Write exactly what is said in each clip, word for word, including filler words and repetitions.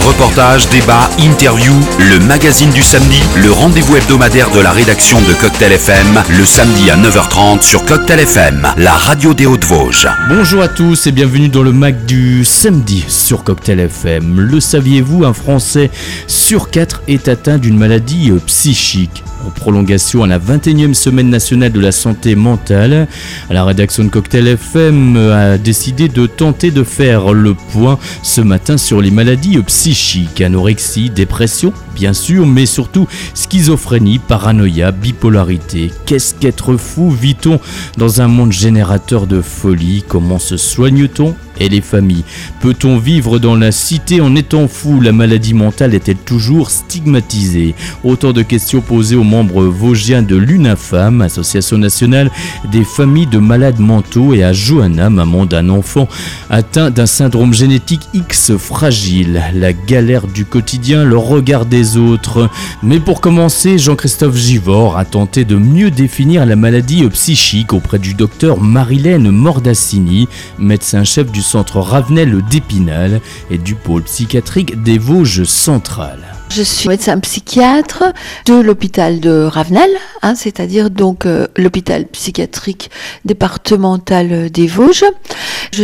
Reportages, débats, interviews, le magazine du samedi, le rendez-vous hebdomadaire de la rédaction de Cocktail F M, le samedi à neuf heures trente sur Cocktail F M, la radio des Hauts-de-Vosges. Bonjour à tous et bienvenue dans le Mag du samedi sur Cocktail F M. Le saviez-vous, un Français sur quatre est atteint d'une maladie psychique. En prolongation à la vingt et unième semaine nationale de la santé mentale, la rédaction de Cocktail F M a décidé de tenter de faire le point ce matin sur les maladies psychiques, anorexie, dépression, bien sûr, mais surtout schizophrénie, paranoïa, bipolarité. Qu'est-ce qu'être fou? Vit-on dans un monde générateur de folie? Comment se soigne-t-on? Et les familles? Peut-on vivre dans la cité en étant fou? La maladie mentale est-elle toujours stigmatisée? Autant de questions posées aux membres vosgiens de l'UNAFAM, Association nationale des familles de malades mentaux, et à Johanna, maman d'un enfant atteint d'un syndrome génétique X fragile. La galère du quotidien, le regard des autres. Mais pour commencer, Jean-Christophe Givors a tenté de mieux définir la maladie psychique auprès du docteur Marilène Mordassini, médecin-chef du centre Ravenel d'Épinal et du pôle psychiatrique des Vosges centrales. Je suis médecin psychiatre de l'hôpital de Ravenel, hein, c'est-à-dire donc euh, l'hôpital psychiatrique départemental des Vosges. Je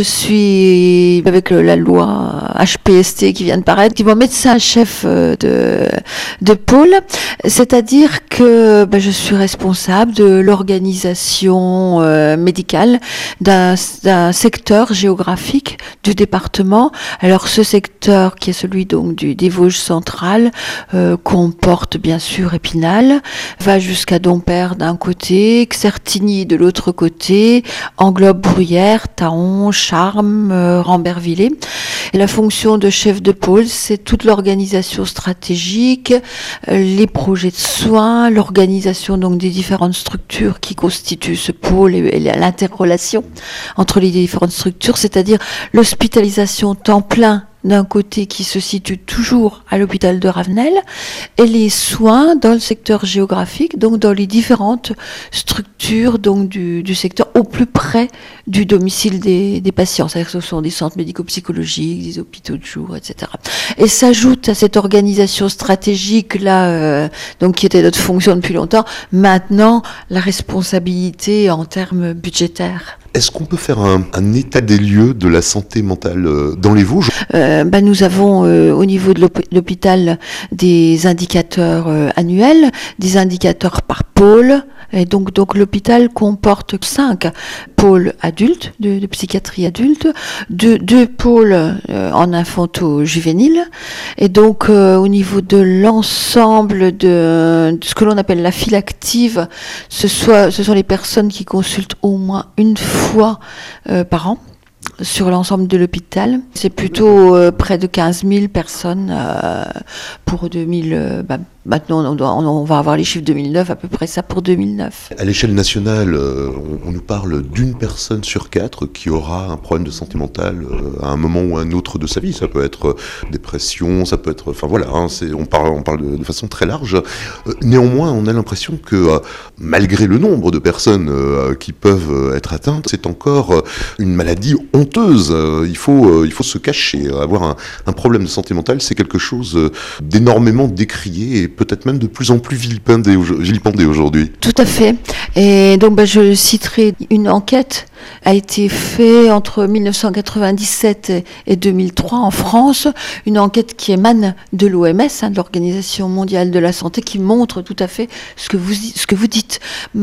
suis avec le, la loi H P S T qui vient de paraître, qui est mon médecin-chef euh, de, de pôle, c'est-à-dire que ben, je suis responsable de l'organisation euh, médicale d'un, d'un secteur géographique du département. Alors ce secteur qui est celui donc du, des Vosges centrales, Euh, comporte bien sûr Épinal, va jusqu'à Dompierre d'un côté, Certigny de l'autre côté, englobe Bruyères, Thaon, Charmes, euh, Rambervillers. Et la fonction de chef de pôle, c'est toute l'organisation stratégique, euh, les projets de soins, l'organisation donc des différentes structures qui constituent ce pôle et, et l'interrelation entre les différentes structures, c'est-à-dire l'hospitalisation temps plein d'un côté qui se situe toujours à l'hôpital de Ravenel, et les soins dans le secteur géographique, donc dans les différentes structures donc du, du secteur au plus près du domicile des, des patients. C'est-à-dire que ce sont des centres médico-psychologiques, des hôpitaux de jour, et cetera. Et s'ajoute à cette organisation stratégique là, euh, donc qui était notre fonction depuis longtemps, maintenant la responsabilité en termes budgétaires. Est-ce qu'on peut faire un, un état des lieux de la santé mentale dans les Vosges ? euh, bah Nous avons euh, au niveau de l'hôpital des indicateurs euh, annuels, des indicateurs par pôle. Et donc, donc l'hôpital comporte cinq pôles adultes, de, de psychiatrie adulte, deux, deux pôles euh, en infanto-juvénile. Et donc euh, au niveau de l'ensemble de, de ce que l'on appelle la file active, ce, soit, ce sont les personnes qui consultent au moins une fois euh, par an sur l'ensemble de l'hôpital. C'est plutôt euh, près de quinze mille personnes euh, pour deux mille... Euh, bah, Maintenant, on, doit, on va avoir les chiffres deux mille neuf, à peu près ça pour deux mille neuf. À l'échelle nationale, on, on nous parle d'une personne sur quatre qui aura un problème de santé mentale à un moment ou à un autre de sa vie. Ça peut être dépression, ça peut être... Enfin voilà, hein, c'est, on parle, on parle de, de façon très large. Néanmoins, on a l'impression que malgré le nombre de personnes qui peuvent être atteintes, c'est encore une maladie honteuse. Il faut, il faut se cacher. Avoir un, un problème de santé mentale, c'est quelque chose d'énormément décrié et peut-être même de plus en plus vilipendé, vilipendé aujourd'hui. Tout à fait. Et donc, bah, je citerai une enquête a été faite entre dix-neuf cent quatre-vingt-dix-sept et deux mille trois en France, une enquête qui émane de l'O M S, hein, de l'Organisation mondiale de la santé, qui montre tout à fait ce que vous, ce que vous dites.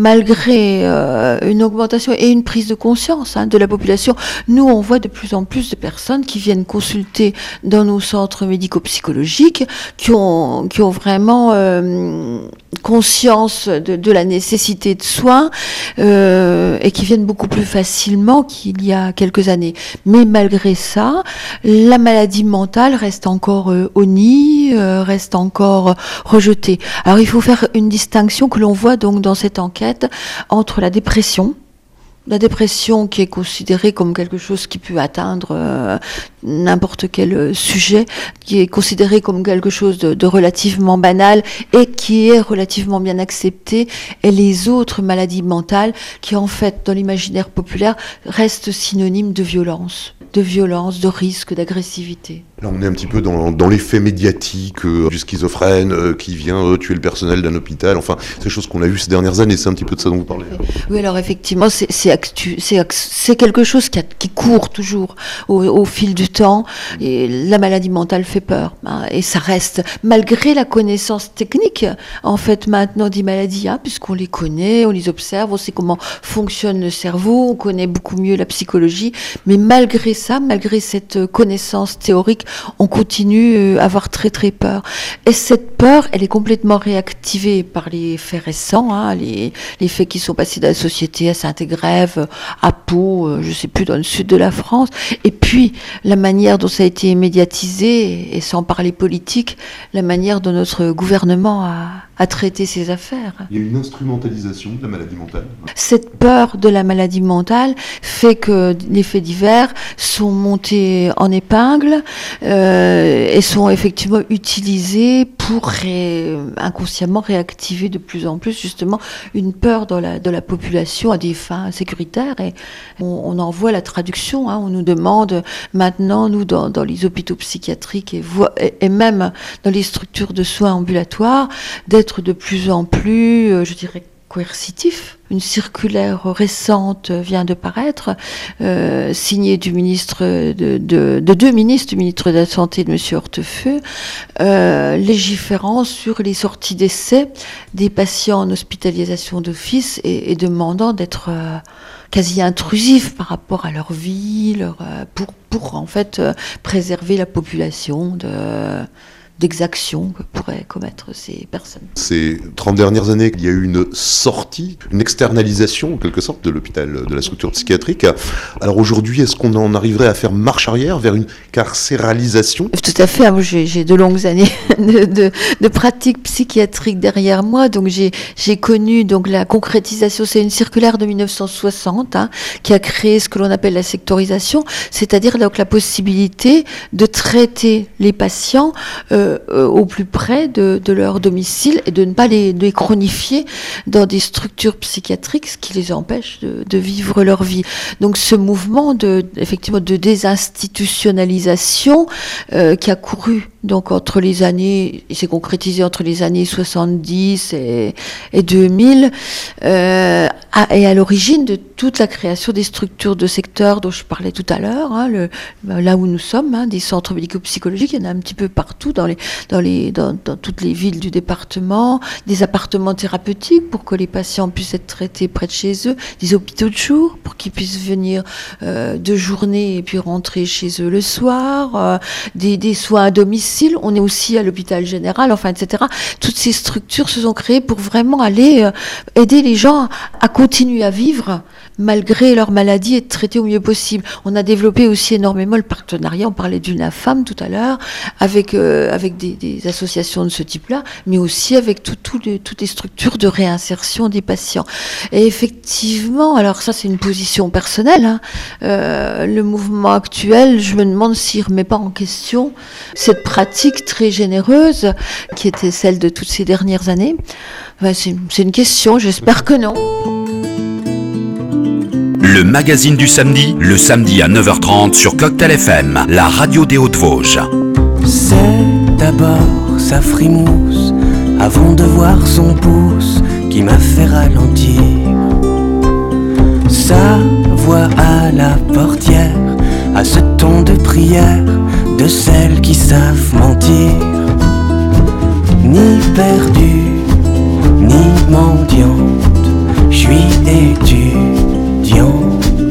Malgré euh, une augmentation et une prise de conscience hein, de la population, nous, on voit de plus en plus de personnes qui viennent consulter dans nos centres médico-psychologiques, qui ont, qui ont vraiment euh, conscience de, de la nécessité de soins euh, et qui viennent beaucoup plus facilement qu'il y a quelques années. Mais malgré ça, la maladie mentale reste encore euh, au nid, euh, reste encore rejetée. Alors il faut faire une distinction que l'on voit donc dans cette enquête entre la dépression, La dépression qui est considérée comme quelque chose qui peut atteindre euh, n'importe quel sujet, qui est considérée comme quelque chose de, de relativement banal et qui est relativement bien accepté, et les autres maladies mentales qui en fait dans l'imaginaire populaire restent synonymes de violence, de violence, de risque, d'agressivité. Là, on est un petit peu dans, dans l'effet médiatique euh, du schizophrène euh, qui vient euh, tuer le personnel d'un hôpital. Enfin, ces choses qu'on a vues ces dernières années, c'est un petit peu de ça dont vous parlez. Oui, alors effectivement, c'est, c'est, actu, c'est, c'est quelque chose qui, a, qui court toujours au, au fil du temps. Et la maladie mentale fait peur. Hein, et ça reste, malgré la connaissance technique, en fait, maintenant des maladies, hein, puisqu'on les connaît, on les observe, on sait comment fonctionne le cerveau, on connaît beaucoup mieux la psychologie. Mais malgré ça, malgré cette connaissance théorique, on continue à avoir très très peur. Et cette peur, elle est complètement réactivée par les faits récents, hein, les, les faits qui sont passés dans la société, à Saint-Égrève, à Pau, je ne sais plus, dans le sud de la France. Et puis, la manière dont ça a été médiatisé, et sans parler politique, la manière dont notre gouvernement a, a traité ces affaires. Il y a une instrumentalisation de la maladie mentale. Cette peur de la maladie mentale fait que les faits divers sont montés en épingle euh, et sont effectivement utilisés pour ré, inconsciemment réactiver de plus en plus justement une peur dans la, de la population à des fins sécuritaires. Et on, on en voit la traduction. Hein, on nous demande maintenant, nous, dans, dans les hôpitaux psychiatriques et, et, et même dans les structures de soins ambulatoires, d'être de plus en plus, euh, je dirais, coercitif. Une circulaire récente vient de paraître, euh, signée du ministre de, de, de deux ministres, du ministre de la Santé, de M. Hortefeux, euh, légiférant sur les sorties d'essai des patients en hospitalisation d'office et, et demandant d'être euh, quasi intrusifs par rapport à leur vie, leur, euh, pour, pour en fait euh, préserver la population de d'exactions que pourraient commettre ces personnes. Ces trente dernières années, il y a eu une sortie, une externalisation en quelque sorte de l'hôpital, de la structure psychiatrique. Alors aujourd'hui, est-ce qu'on en arriverait à faire marche arrière vers une carcéralisation ? Tout à fait, moi j'ai, j'ai de longues années de, de, de pratique psychiatrique derrière moi, donc j'ai, j'ai connu donc la concrétisation, c'est une circulaire de dix-neuf cent soixante hein, qui a créé ce que l'on appelle la sectorisation, c'est-à-dire donc la possibilité de traiter les patients euh, Euh, au plus près de, de leur domicile et de ne pas les, les chronifier dans des structures psychiatriques, ce qui les empêche de, de vivre leur vie. Donc ce mouvement de, effectivement, de désinstitutionnalisation euh, qui a couru donc entre les années, il s'est concrétisé entre les années soixante-dix et, et deux mille, euh, à, et à l'origine de toute la création des structures de secteur dont je parlais tout à l'heure, hein, le, là où nous sommes, hein, des centres médico-psychologiques, il y en a un petit peu partout dans les, dans les, dans, dans toutes les villes du département, des appartements thérapeutiques pour que les patients puissent être traités près de chez eux, des hôpitaux de jour pour qu'ils puissent venir euh, de journée et puis rentrer chez eux le soir, euh, des, des soins à domicile. On est aussi à l'hôpital général, enfin, et cetera. Toutes ces structures se sont créées pour vraiment aller euh, aider les gens à continuer à vivre malgré leur maladie et être traités au mieux possible. On a développé aussi énormément le partenariat, on parlait d'UNAFAM tout à l'heure, avec, euh, avec des, des associations de ce type-là, mais aussi avec tout, tout les, toutes les structures de réinsertion des patients. Et effectivement, alors ça c'est une position personnelle, hein, euh, le mouvement actuel, je me demande s'il ne remet pas en question cette pratique très généreuse qui était celle de toutes ces dernières années. Enfin, c'est, c'est une question, j'espère que non. Le magazine du samedi, le samedi à neuf heures trente sur Cocktail F M, la radio des Hauts-de-Vosges. C'est d'abord sa frimousse, avant de voir son pouce, qui m'a fait ralentir. Sa voix à la portière, à ce ton de prière, de celles qui savent mentir. Ni perdue, ni mendiante, je suis étudiante.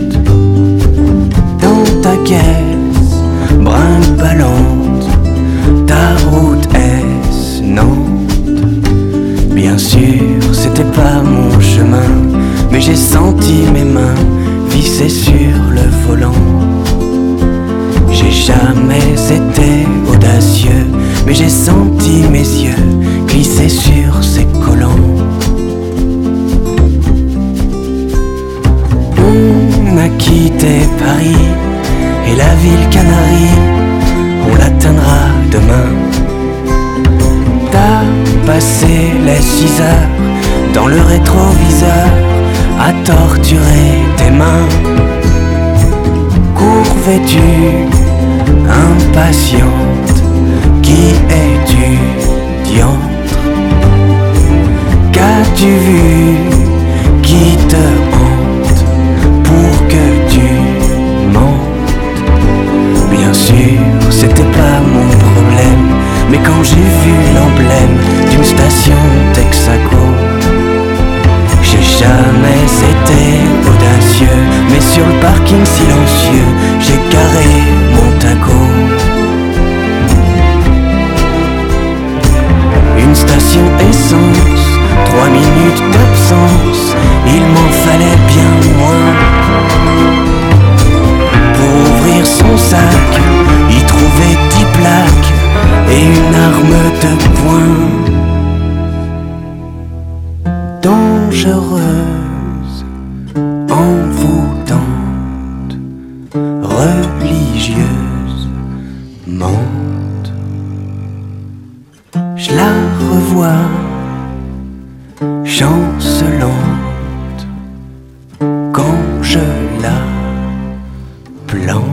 Dans ta caisse, brinque-ballante, ta route est Nantes. Bien sûr, c'était pas mon chemin, mais j'ai senti mes mains visser sur le volant. J'ai jamais été audacieux, mais j'ai senti mes yeux glisser sur ces collants. On a quitté Paris et la ville Canarie, on l'atteindra demain. T'as passé les six heures dans le rétroviseur à torturer tes mains. Court vêtu, un pas impatiente qui étudiante. Qu'as-tu vu qui te hante pour que tu mentes? Bien sûr, c'était pas mon problème, mais quand j'ai vu l'emblème d'une station Texaco, j'ai jamais été audacieux, mais sur le parking silencieux, j'ai garé mon taco. Une station essence, trois minutes d'absence, il m'en fallait bien moins. Pour ouvrir son sac, y trouver dix plaques et une arme de poing. Dangereuse, envoûtante, religieuse, mente. Je la revois, chancelante, quand je la plante.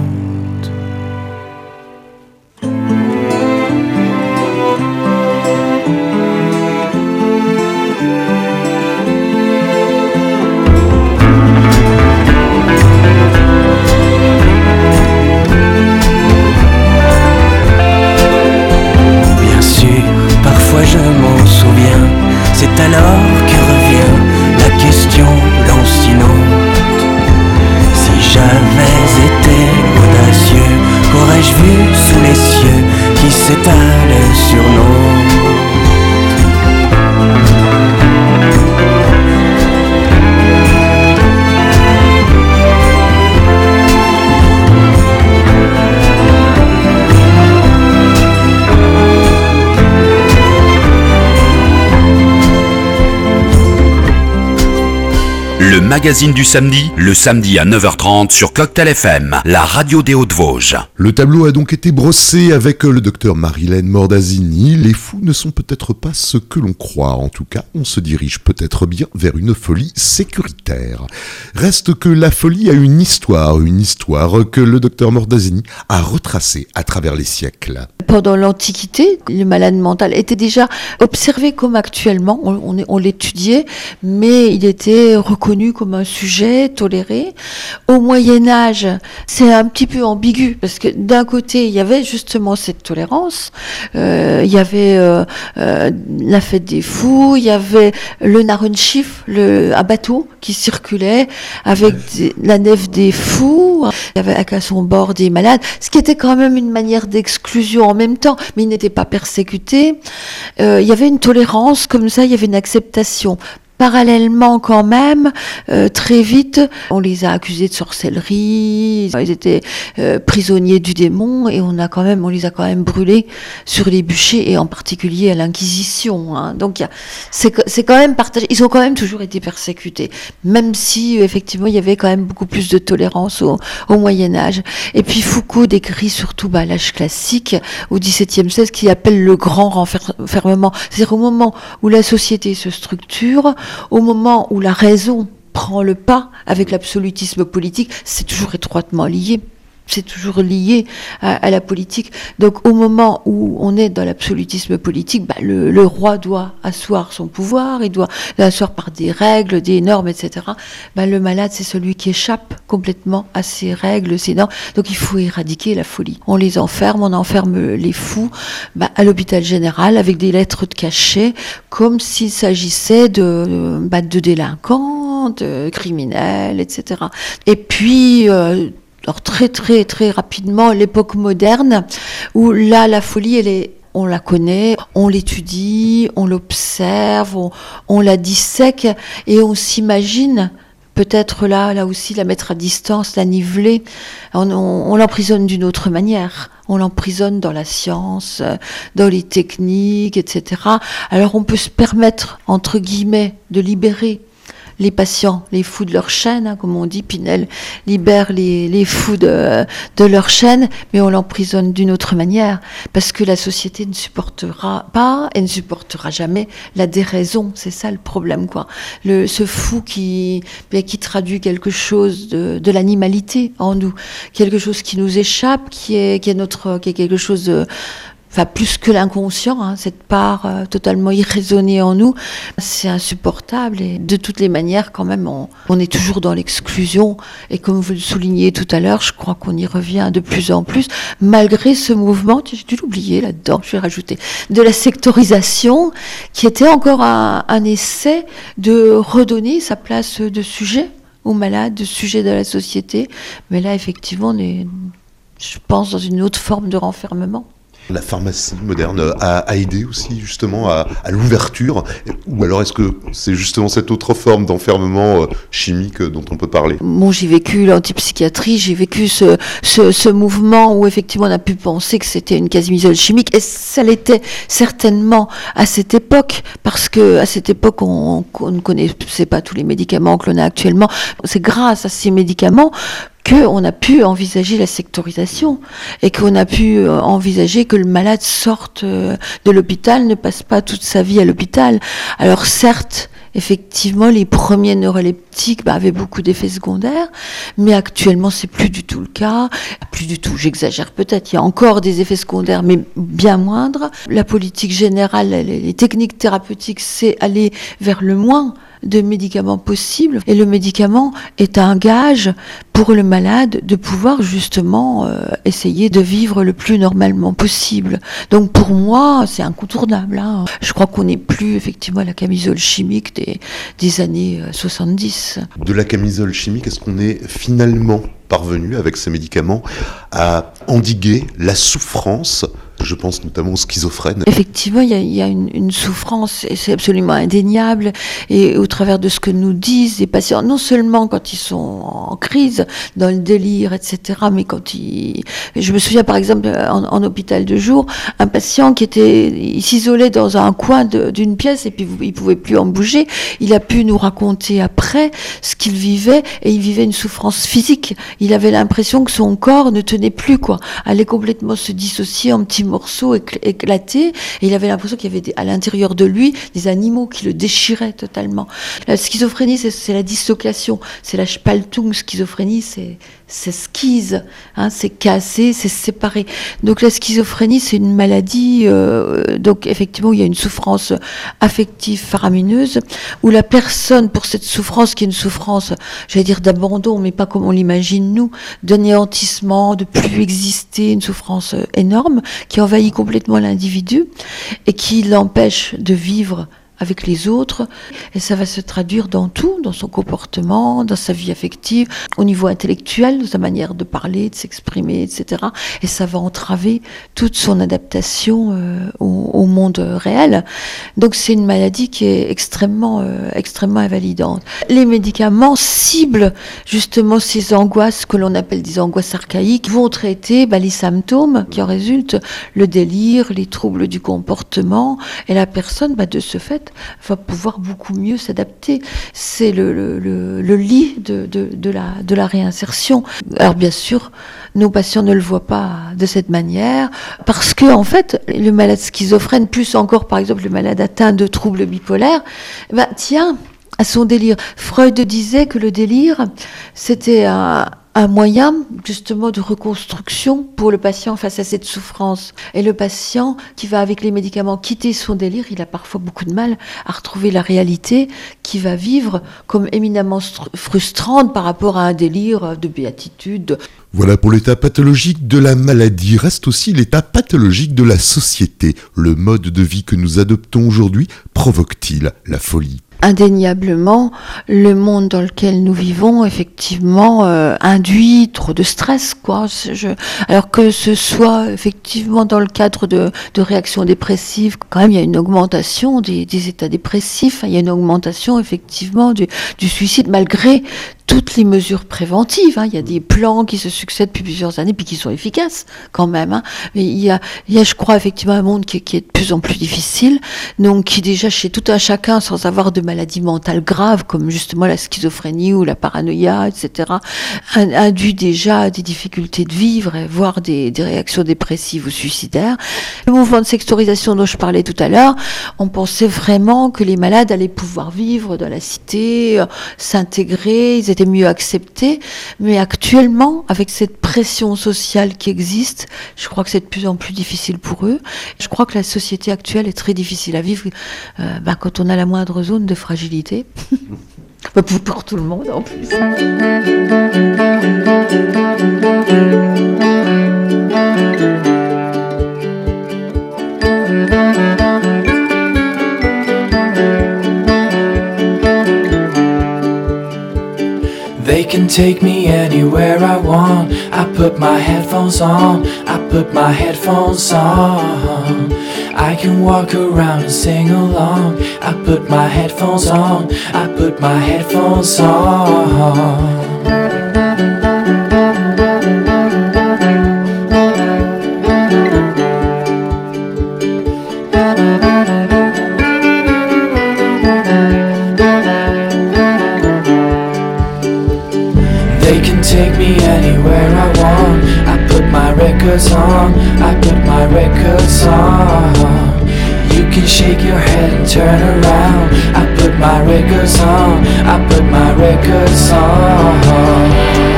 Je m'en souviens, c'est alors que revient la question lancinante. Si j'avais été audacieux, qu'aurais-je vu sous les cieux qui s'étalent sur Nantes? Le magazine du samedi, le samedi à neuf heures trente sur Cocktail F M, la radio des Hauts-de-Vosges. Le tableau a donc été brossé avec le docteur Marilène Mordazzini. Les fous ne sont peut-être pas ce que l'on croit. En tout cas, on se dirige peut-être bien vers une folie sécuritaire. Reste que la folie a une histoire, une histoire que le docteur Mordazzini a retracée à travers les siècles. Pendant l'Antiquité, le malade mental était déjà observé comme actuellement, on, on, on l'étudiait, mais il était reconnu comme un sujet toléré. Au Moyen-Âge, c'est un petit peu ambigu, parce que d'un côté, il y avait justement cette tolérance, euh, il y avait euh, euh, la fête des fous, il y avait le Narrenschiff, le, un bateau qui circulait avec des, la nef des fous, il y avait à son bord des malades, ce qui était quand même une manière d'exclusion en même temps, mais ils n'étaient pas persécutés. Euh, il y avait une tolérance, comme ça, il y avait une acceptation. Parallèlement, quand même, euh, très vite, on les a accusés de sorcellerie, ils étaient euh, prisonniers du démon, et on a quand même, on les a quand même brûlés sur les bûchers, et en particulier à l'Inquisition. Hein. Donc, y a, c'est, c'est quand même partagé. Ils ont quand même toujours été persécutés, même si effectivement il y avait quand même beaucoup plus de tolérance au, au Moyen Âge. Et puis Foucault décrit surtout bah, l'âge classique au dix-septième siècle, qu'il appelle le grand renfermement, c'est-à-dire au moment où la société se structure. Au moment où la raison prend le pas avec l'absolutisme politique, c'est toujours étroitement lié. C'est toujours lié à, à la politique. Donc, au moment où on est dans l'absolutisme politique, bah, le, le roi doit asseoir son pouvoir, il doit l'asseoir par des règles, des normes, et cetera. Bah, le malade, c'est celui qui échappe complètement à ces règles, ces normes. Donc, il faut éradiquer la folie. On les enferme, on enferme les fous bah, à l'hôpital général avec des lettres de cachet, comme s'il s'agissait de, bah, de délinquants, de criminels, et cetera. Et puis, euh, alors très très très rapidement, l'époque moderne, où là la folie, elle est, on la connaît, on l'étudie, on l'observe, on, on la dissèque et on s'imagine peut-être là, là aussi la mettre à distance, la niveler. On, on, on l'emprisonne d'une autre manière. On l'emprisonne dans la science, dans les techniques, et cetera. Alors on peut se permettre, entre guillemets, de libérer les patients, les fous de leur chaîne, hein, comme on dit, Pinel libère les, les fous de, de leur chaîne, mais on l'emprisonne d'une autre manière, parce que la société ne supportera pas et ne supportera jamais la déraison. C'est ça le problème, quoi. Le, ce fou qui, bien, qui traduit quelque chose de, de l'animalité en nous, quelque chose qui nous échappe, qui est, qui est notre, qui est quelque chose de, enfin plus que l'inconscient, hein, cette part euh, totalement irraisonnée en nous, c'est insupportable et de toutes les manières quand même on, on est toujours dans l'exclusion et comme vous le soulignez tout à l'heure, je crois qu'on y revient de plus en plus, malgré ce mouvement, j'ai dû l'oublier là-dedans, je vais rajouter, de la sectorisation qui était encore un, un essai de redonner sa place de sujet aux malades, de sujet de la société, mais là effectivement on est, je pense, dans une autre forme de renfermement. La pharmacie moderne a, a aidé aussi justement à, à l'ouverture, ou alors est-ce que c'est justement cette autre forme d'enfermement euh, chimique dont on peut parler ? Bon, j'ai vécu l'antipsychiatrie, j'ai vécu ce, ce, ce mouvement où effectivement on a pu penser que c'était une quasi-misole chimique, et ça l'était certainement à cette époque, parce que à cette époque on, on ne connaissait pas tous les médicaments que l'on a actuellement. C'est grâce à ces médicaments qu'on a pu envisager la sectorisation et qu'on a pu envisager que le malade sorte de l'hôpital, ne passe pas toute sa vie à l'hôpital. Alors certes, effectivement, les premiers neuroleptiques bah, avaient beaucoup d'effets secondaires, mais actuellement, c'est plus du tout le cas. Plus du tout, j'exagère peut-être. Il y a encore des effets secondaires, mais bien moindres. La politique générale, les techniques thérapeutiques, c'est aller vers le moins de médicaments possibles. Et le médicament est un gage pour le malade de pouvoir justement euh, essayer de vivre le plus normalement possible. Donc pour moi, c'est incontournable. Hein. Je crois qu'on n'est plus effectivement à la camisole chimique des, des années soixante-dix. De la camisole chimique, est-ce qu'on est finalement parvenu avec ces médicaments à endiguer la souffrance ? Je pense notamment aux schizophrènes. Effectivement, il y a, il y a une, une souffrance, et c'est absolument indéniable. Et au travers de ce que nous disent les patients, non seulement quand ils sont en crise, dans le délire, et cetera, mais quand ils... Je me souviens par exemple en, en hôpital de jour, un patient qui était, il s'isolait dans un coin de, d'une pièce et puis il pouvait plus en bouger. Il a pu nous raconter après ce qu'il vivait, et il vivait une souffrance physique. Il avait l'impression que son corps ne tenait plus, quoi, allait complètement se dissocier en petits morceaux éclatés, et il avait l'impression qu'il y avait des, à l'intérieur de lui des animaux qui le déchiraient totalement. La schizophrénie, c'est, c'est la dislocation, c'est la Spaltung. Schizophrénie, c'est c'est schise, hein, c'est cassé, c'est séparé. Donc la schizophrénie, c'est une maladie, euh, donc effectivement, il y a une souffrance affective faramineuse, où la personne, pour cette souffrance, qui est une souffrance, j'allais dire d'abandon, mais pas comme on l'imagine nous, d'anéantissement, de plus exister, une souffrance énorme, qui envahit complètement l'individu, et qui l'empêche de vivre avec les autres, et ça va se traduire dans tout, dans son comportement, dans sa vie affective, au niveau intellectuel, dans sa manière de parler, de s'exprimer, et cetera. Et ça va entraver toute son adaptation euh, au, au monde réel. Donc c'est une maladie qui est extrêmement, euh, extrêmement invalidante. Les médicaments ciblent justement ces angoisses que l'on appelle des angoisses archaïques, vont traiter bah, les symptômes qui en résultent, le délire, les troubles du comportement, et la personne, bah, de ce fait, va pouvoir beaucoup mieux s'adapter. C'est le, le, le, le lit de, de, de, la, de la réinsertion. Alors bien sûr, nos patients ne le voient pas de cette manière, parce que en fait, le malade schizophrène, plus encore par exemple le malade atteint de troubles bipolaires, ben, tient à son délire. Freud disait que le délire, c'était un... un moyen justement de reconstruction pour le patient face à cette souffrance. Et le patient qui va avec les médicaments quitter son délire, il a parfois beaucoup de mal à retrouver la réalité qu'il va vivre comme éminemment frustrante par rapport à un délire de béatitude. Voilà pour l'état pathologique de la maladie. Reste aussi l'état pathologique de la société. Le mode de vie que nous adoptons aujourd'hui provoque-t-il la folie ? Indéniablement, le monde dans lequel nous vivons, effectivement, euh, induit trop de stress, quoi. Je, alors que ce soit effectivement dans le cadre de, de réactions dépressives, quand même, il y a une augmentation des, des états dépressifs, il y a une augmentation effectivement du, du suicide, malgré toutes les mesures préventives. Hein. Il y a des plans qui se succèdent depuis plusieurs années, puis qui sont efficaces quand même. Hein. Mais il y a, il y a, je crois, effectivement un monde qui, qui est de plus en plus difficile, donc qui déjà chez tout un chacun, sans avoir de maladie mentale grave, comme justement la schizophrénie ou la paranoïa, et cetera, induit déjà des difficultés de vivre, voire des, des réactions dépressives ou suicidaires. Le mouvement de sectorisation dont je parlais tout à l'heure, on pensait vraiment que les malades allaient pouvoir vivre dans la cité, euh, s'intégrer, ils étaient mieux acceptés, mais actuellement, avec cette pression sociale qui existe, je crois que c'est de plus en plus difficile pour eux. Je crois que la société actuelle est très difficile à vivre euh, bah, quand on a la moindre zone de fragilité. pour, pour tout le monde en plus. They can take me anywhere I want. I put my headphones on, I put my headphones on. I can walk around and sing along. I put my headphones on, I put my headphones on. Take me anywhere I want. I put my records on, I put my records on. You can shake your head and turn around. I put my records on, I put my records on.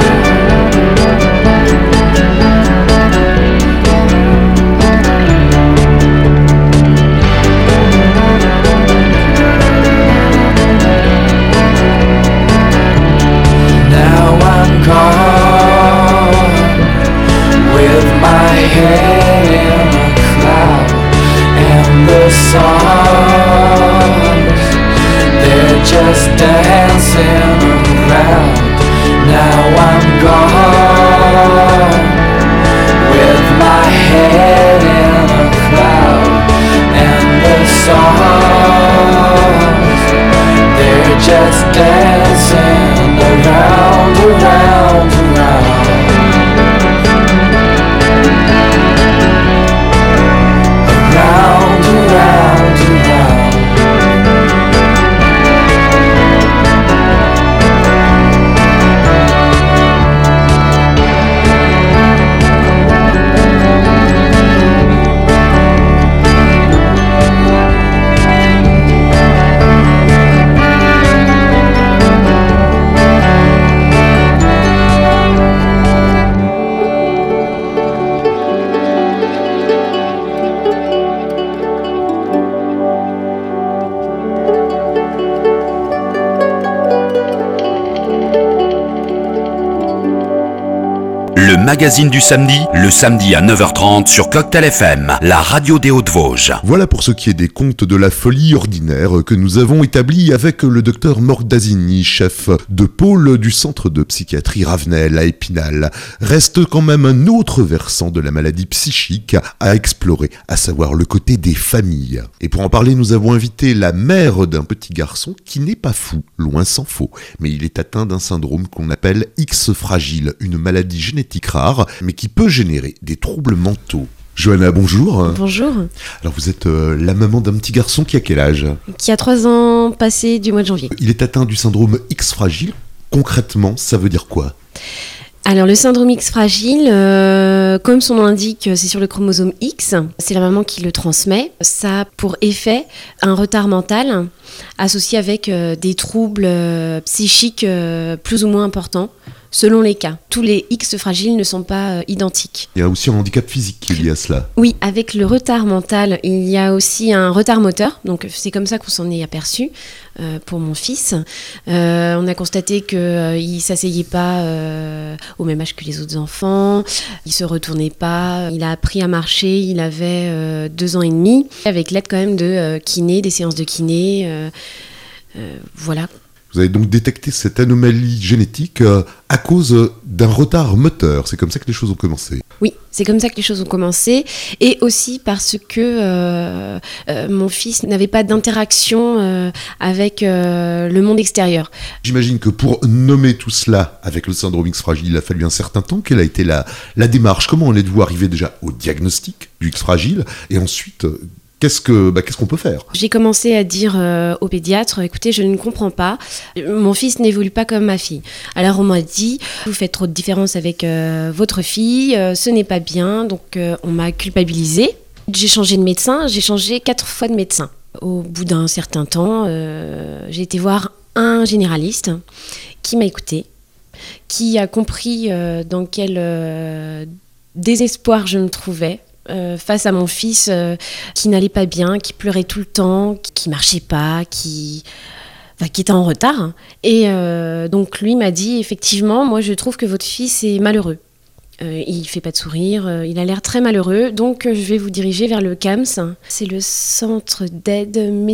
Magazine du samedi, le samedi à neuf heures trente sur Cocktail F M, la radio des Hauts-de-Vosges. Voilà pour ce qui est des contes de la folie ordinaire que nous avons établis avec le docteur Mordasini, chef de pôle du centre de psychiatrie Ravenel à Épinal. Reste quand même un autre versant de la maladie psychique à explorer, à savoir le côté des familles. Et pour en parler, nous avons invité la mère d'un petit garçon qui n'est pas fou, loin s'en faut, mais il est atteint d'un syndrome qu'on appelle X fragile, une maladie génétique rare, mais qui peut générer des troubles mentaux. Johanna, bonjour. Bonjour. Alors vous êtes euh, la maman d'un petit garçon qui a quel âge ? Qui a trois ans passés du mois de janvier. Il est atteint du syndrome X fragile. Concrètement, ça veut dire quoi ? Alors le syndrome X fragile, euh, comme son nom l'indique, c'est sur le chromosome X. C'est la maman qui le transmet. Ça a pour effet un retard mental associé avec euh, des troubles euh, psychiques euh, plus ou moins importants. Selon les cas, tous les X fragiles ne sont pas euh, identiques. Il y a aussi un handicap physique qui est lié à cela. Oui, avec le retard mental, il y a aussi un retard moteur. Donc c'est comme ça qu'on s'en est aperçu euh, pour mon fils. Euh, on a constaté qu'il euh, ne s'asseyait pas euh, au même âge que les autres enfants. Il ne se retournait pas. Il a appris à marcher. Il avait euh, deux ans et demi. Avec l'aide quand même de euh, kiné, des séances de kiné. Euh, euh, voilà. Vous avez donc détecté cette anomalie génétique euh, à cause d'un retard moteur. C'est comme ça que les choses ont commencé. Oui, c'est comme ça que les choses ont commencé. Et aussi parce que euh, euh, mon fils n'avait pas d'interaction euh, avec euh, le monde extérieur. J'imagine que pour nommer tout cela avec le syndrome X fragile, il a fallu un certain temps. Quelle a été la, la démarche? Comment en êtes-vous arrivé déjà au diagnostic du X fragile? Et ensuite... Qu'est-ce, que, bah, qu'est-ce qu'on peut faire? J'ai commencé à dire euh, au pédiatre, écoutez, je ne comprends pas, mon fils n'évolue pas comme ma fille. Alors on m'a dit, vous faites trop de différence avec euh, votre fille, euh, ce n'est pas bien, donc euh, on m'a culpabilisée. J'ai changé de médecin, j'ai changé quatre fois de médecin. Au bout d'un certain temps, euh, j'ai été voir un généraliste qui m'a écoutée, qui a compris euh, dans quel euh, désespoir je me trouvais. Euh, face à mon fils euh, qui n'allait pas bien, qui pleurait tout le temps, qui, qui marchait pas, qui, enfin, qui était en retard. Et euh, donc lui m'a dit, effectivement, moi je trouve que votre fils est malheureux. Euh, il fait pas de sourire, euh, il a l'air très malheureux, donc euh, je vais vous diriger vers le C A M S. C'est le centre d'aide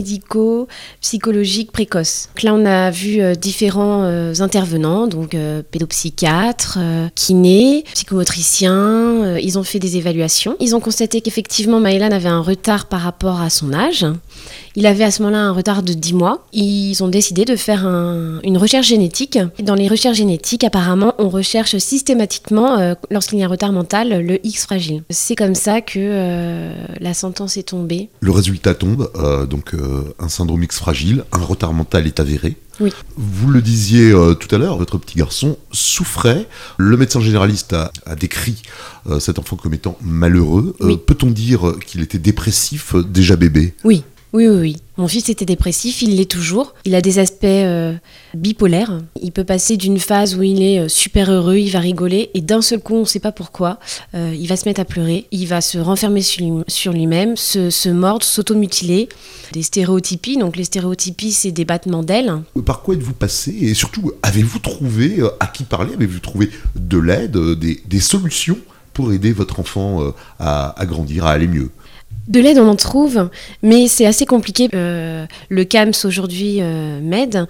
médico-psychologique précoce. Donc là, on a vu euh, différents euh, intervenants, donc euh, pédopsychiatres, euh, kinés, psychomotriciens. Euh, ils ont fait des évaluations. Ils ont constaté qu'effectivement, Maëlan avait un retard par rapport à son âge. Il avait à ce moment-là un retard de dix mois. Ils ont décidé de faire un, une recherche génétique. Dans les recherches génétiques, apparemment, on recherche systématiquement, euh, lorsqu'il y a un retard mental, le X fragile. C'est comme ça que euh, la sentence est tombée. Le résultat tombe, euh, donc euh, un syndrome X fragile, un retard mental est avéré. Oui. Vous le disiez euh, tout à l'heure, votre petit garçon souffrait. Le médecin généraliste a, a décrit euh, cet enfant comme étant malheureux. Euh, oui. Peut-on dire qu'il était dépressif euh, déjà bébé? Oui. Oui, oui, oui. Mon fils était dépressif, il l'est toujours. Il a des aspects euh, bipolaires. Il peut passer d'une phase où il est euh, super heureux, il va rigoler, et d'un seul coup, on ne sait pas pourquoi, euh, il va se mettre à pleurer, il va se renfermer sur, lui- sur lui-même, se, se mordre, s'automutiler. Des stéréotypies, donc les stéréotypies, c'est des battements d'ailes. Par quoi êtes-vous passé? Et surtout, avez-vous trouvé euh, à qui parler? Avez-vous trouvé de l'aide, euh, des, des solutions pour aider votre enfant euh, à, à grandir, à aller mieux? De l'aide, on en trouve, mais c'est assez compliqué. Euh, le C A M S aujourd'hui euh, m'aide,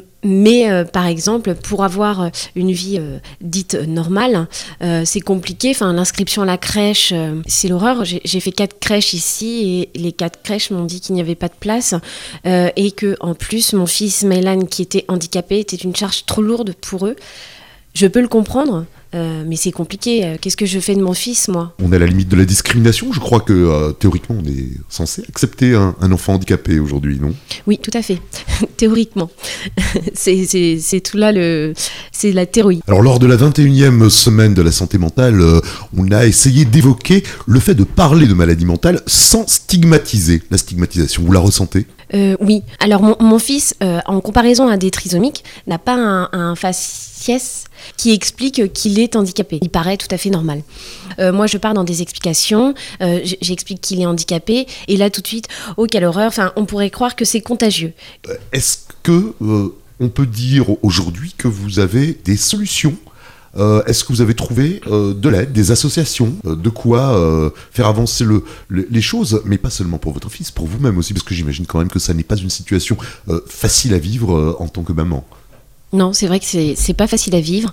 mais euh, par exemple, pour avoir une vie euh, dite normale, euh, c'est compliqué. Enfin, l'inscription à la crèche, euh, c'est l'horreur. J'ai, j'ai fait quatre crèches ici et les quatre crèches m'ont dit qu'il n'y avait pas de place euh, et que, en plus, mon fils Maëlan, qui était handicapé, était une charge trop lourde pour eux. Je peux le comprendre. Euh, mais c'est compliqué. Qu'est-ce que je fais de mon fils, moi? On est à la limite de la discrimination. Je crois que euh, théoriquement, on est censé accepter un, un enfant handicapé aujourd'hui, non? Oui, tout à fait. Théoriquement. c'est, c'est, c'est tout là, le... c'est la théorie. Alors, lors de la vingt et unième semaine de la santé mentale, euh, on a essayé d'évoquer le fait de parler de maladie mentale sans stigmatiser. La stigmatisation, vous la ressentez? Euh, oui. Alors, mon, mon fils, euh, en comparaison à des trisomiques, n'a pas un, un faciès qui explique qu'il est handicapé. Il paraît tout à fait normal. Euh, moi, je pars dans des explications, euh, j'explique qu'il est handicapé, et là, tout de suite, oh, quelle horreur, enfin, on pourrait croire que c'est contagieux. Euh, est-ce que euh, on peut dire aujourd'hui que vous avez des solutions? Euh, est-ce que vous avez trouvé euh, de l'aide, des associations, euh, de quoi euh, faire avancer le, le, les choses, mais pas seulement pour votre fils, pour vous-même aussi, parce que j'imagine quand même que ça n'est pas une situation euh, facile à vivre euh, en tant que maman. Non, c'est vrai que c'est, c'est pas facile à vivre.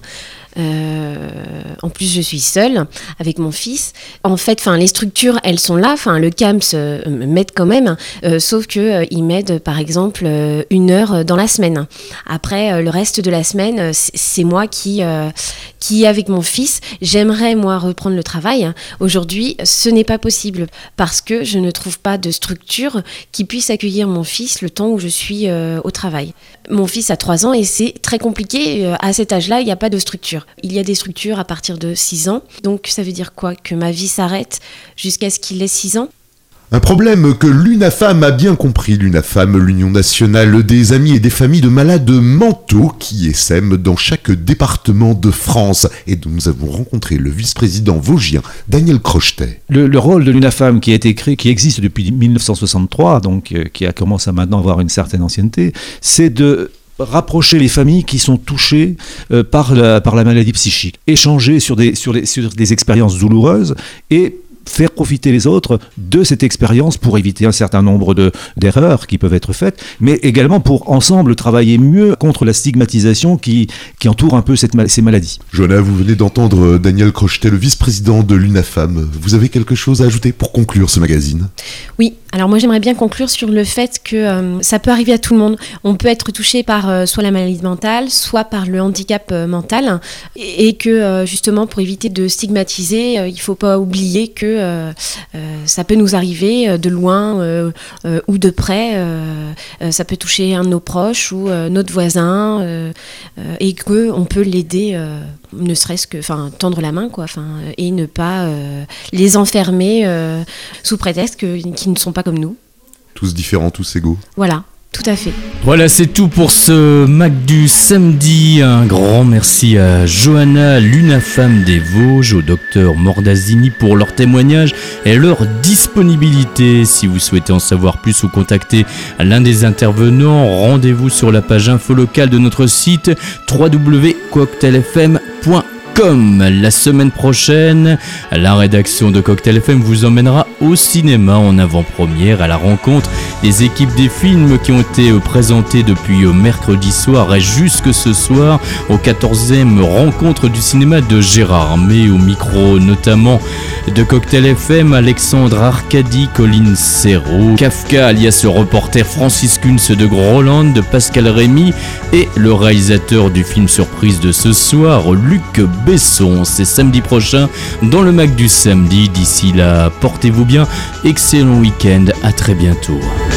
Euh, en plus, je suis seule avec mon fils. En fait, enfin, les structures, elles sont là. Enfin, le C A M S euh, m'aide quand même, euh, sauf que euh, il m'aide, par exemple, euh, une heure dans la semaine. Après, euh, le reste de la semaine, euh, c'est, c'est moi qui, euh, qui, avec mon fils, j'aimerais moi reprendre le travail. Aujourd'hui, ce n'est pas possible parce que je ne trouve pas de structure qui puisse accueillir mon fils le temps où je suis euh, au travail. Mon fils a trois ans et c'est très compliqué. À cet âge-là, il n'y a pas de structure. Il y a des structures à partir de six ans. Donc ça veut dire quoi? Que ma vie s'arrête jusqu'à ce qu'il ait six ans? Un problème que l'UNAFAM a bien compris. L'UNAFAM, l'Union nationale des amis et des familles de malades mentaux, qui essaime dans chaque département de France. Et dont nous avons rencontré le vice-président vosgien, Daniel Crochetet. Le, le rôle de l'UNAFAM qui a été créé, qui existe depuis dix-neuf cent soixante-trois, donc euh, qui a commencé à maintenant avoir une certaine ancienneté, c'est de rapprocher les familles qui sont touchées euh, par, la, par la maladie psychique, échanger sur des, sur, les, sur des expériences douloureuses et faire profiter les autres de cette expérience pour éviter un certain nombre de, d'erreurs qui peuvent être faites, mais également pour ensemble travailler mieux contre la stigmatisation qui, qui entoure un peu cette, ces maladies. Johanna, vous venez d'entendre Daniel Crochetet, le vice-président de l'UNAFAM. Vous avez quelque chose à ajouter pour conclure ce magazine ? Oui, alors moi j'aimerais bien conclure sur le fait que euh, ça peut arriver à tout le monde. On peut être touché par euh, soit la maladie mentale, soit par le handicap euh, mental, et, et que euh, justement pour éviter de stigmatiser, euh, il ne faut pas oublier que euh, euh, ça peut nous arriver euh, de loin euh, euh, ou de près, euh, euh, ça peut toucher un de nos proches ou euh, notre voisin, euh, euh, et qu'on peut l'aider, euh, ne serait-ce que, enfin, tendre la main, quoi, enfin, et ne pas euh, les enfermer euh, sous prétexte que, qu'ils ne sont pas comme nous. Tous différents, tous égaux. Voilà. Tout à fait. Voilà, c'est tout pour ce Mac du samedi. Un grand merci à Johanna, l'UNAFAM des Vosges, au docteur Mordazzini pour leur témoignage et leur disponibilité. Si vous souhaitez en savoir plus ou contacter l'un des intervenants, rendez-vous sur la page info locale de notre site w w w point cocktail f m point com. La semaine prochaine, la rédaction de Cocktail F M vous emmènera au cinéma en avant-première à la rencontre des équipes des films qui ont été présentés depuis mercredi soir et jusque ce soir au quatorzième rencontre du cinéma de Gérard Armé, au micro notamment de Cocktail F M, Alexandre Arcadi, Colline Serrault, Kafka alias le reporter Francis Kunz de Groland, de Pascal Rémy et le réalisateur du film surprise de ce soir, Luc Besson. C'est samedi prochain dans le Mac du samedi. D'ici là, portez-vous bien, excellent week-end, à très bientôt.